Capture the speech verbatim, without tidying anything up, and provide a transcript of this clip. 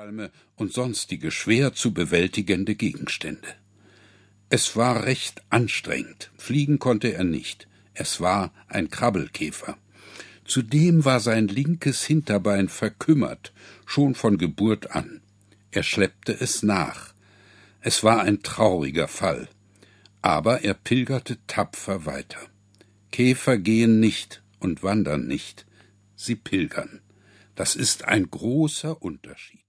Strohhalme und sonstige schwer zu bewältigende Gegenstände. Es war recht anstrengend, fliegen konnte er nicht, es war ein Krabbelkäfer. Zudem war sein linkes Hinterbein verkümmert, schon von Geburt an. Er schleppte es nach. Es war ein trauriger Fall, aber er pilgerte tapfer weiter. Käfer gehen nicht und wandern nicht, sie pilgern. Das ist ein großer Unterschied.